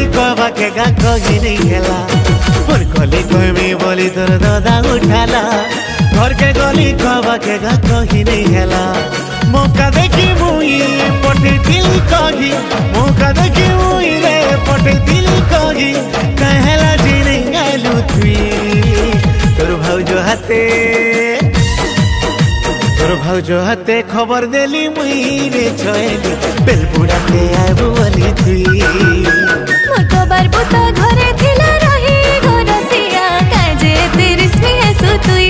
कहवा के गा कही नहीं हेला फोन कली कहमी बोली तोर दादा उठाला घर के गली कहवा के गा कही नहीं हेला मौका देखी मुई पटे दिल कही मौका देखी मुई रे पटे दिल कही कहला जी नहीं गालू तुई तोर भाउजो हाथे खबर देली मुई रे छयली बेलपुराते आबु बोली तुई मोर कबार बुता घरे थिला रही घरसिया काजे तेरिस में हसु तुई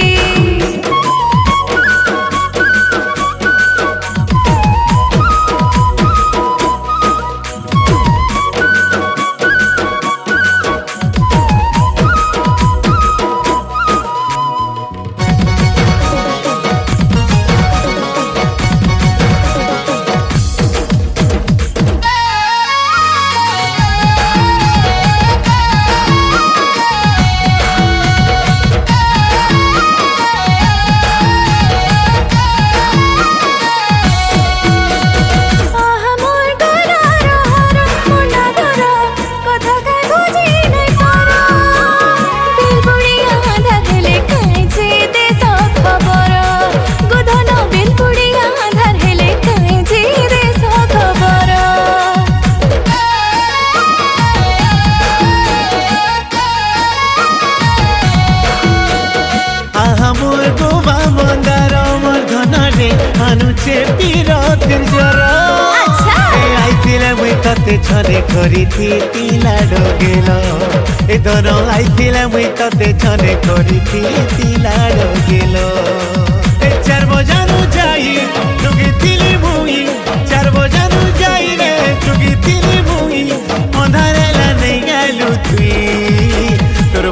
तते छने करी थी तिला डोगेलो ए दोनों आई थिला मुई तते छने करी थी तिला डोगेलो ए चार बजानु जाई चुगी तिली मुई चार बजानु जाई रे चुगी तिली मुई अंधारे ला नहीं गालू तुई तोर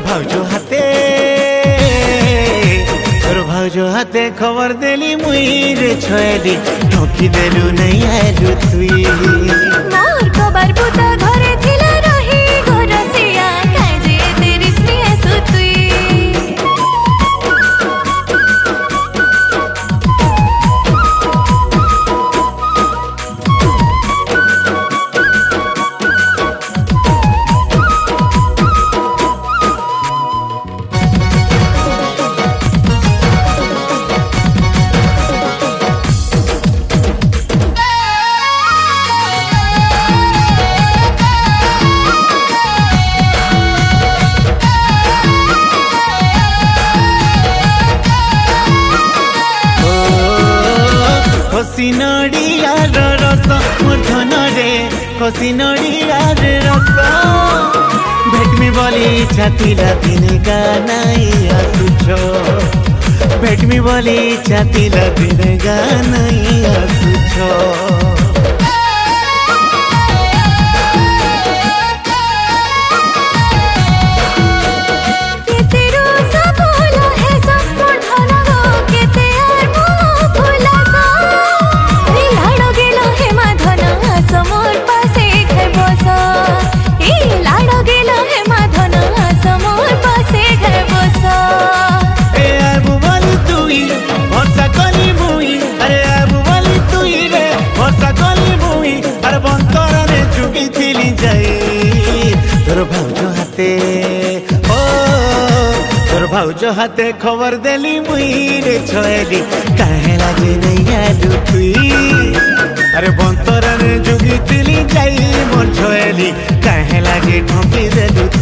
भाउजो हाथे खबर देली मुई रे छयली ठोकी देलु नहीं आलू तुई मोर कबार बुता घरे थिला रही घरसिया काजे तेरिस में हसु तुई खसी नड़ियार रस मोर धन रे खसी नड़ियार रस भेटमी बोली छातीला दिन गानाई आसुछो भेटमी बोली छातीला दिन गानाई आसुछो तोर भाउजो हाथे खबर देली मुई रे छयली कहला जे नहीं आलू तुई अरे बंतरा ने जुगी तिली जाई मोर छयली कहला जे ठोकी देलु